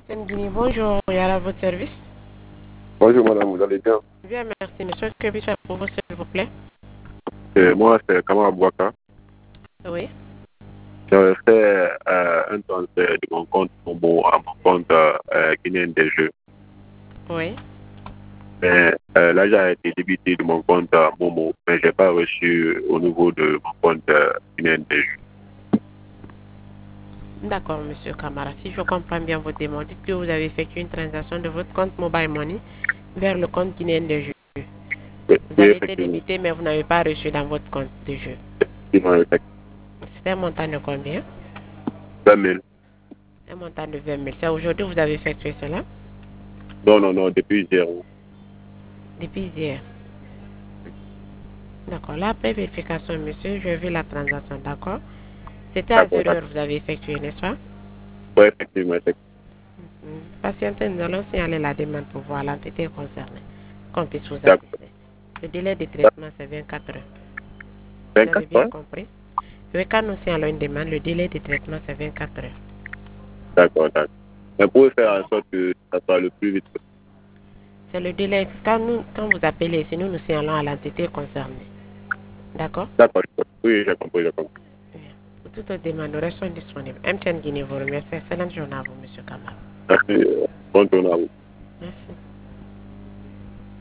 MTN Guinée, bonjour, il y a à votre service. Bonjour madame, vous allez bien? Bien, merci monsieur. Que puis-je faire pour vous, s'il vous plaît? Moi, c'est Kamara Bouaka. Oui. J'ai fait un transfert de mon compte Momo à mon compte guinéen des jeux. Oui. Mais l'argent a été débité de mon compte Momo, mais je n'ai pas reçu au niveau de mon compte guinéen des jeux. D'accord, monsieur Kamara. Si je comprends bien votre demande, dites que vous avez effectué une transaction de votre compte Mobile Money vers le compte guinéen de jeu. Oui, Vous oui, avez été effectivement. débité, mais vous n'avez pas reçu dans votre compte de jeu. Effectivement. C'est un montant de combien? 20 000. Un montant de 20 000. C'est aujourd'hui que vous avez effectué cela? Non, non, non, depuis zéro. Depuis hier. D'accord. Là, après vérification, monsieur, je vais la transaction, d'accord? C'était à D'accord, 0 d'accord. heure que vous avez effectué, n'est-ce pas? Oui, effectivement, effectivement. Patientez, nous allons signaler la demande pour voir l'entité concernée, qu'on puisse vous D'accord. assister. Le délai de traitement, c'est 24 heures. Vous avez 24 bien fois? compris? Oui, quand nous signalons une demande, le délai de traitement, c'est 24 heures. D'accord, d'accord. Mais pour faire en sorte que ça soit le plus vite possible. C'est le délai. Quand vous appelez ici, nous signalons à l'entité concernée. D'accord? D'accord, oui, j'ai compris, j'ai compris. Oui. Pour toute autre demande, nous restons disponibles. MTN Guinée vous remercie. Excellente journée à vous, monsieur Kamara. Merci. Bonne journée à vous.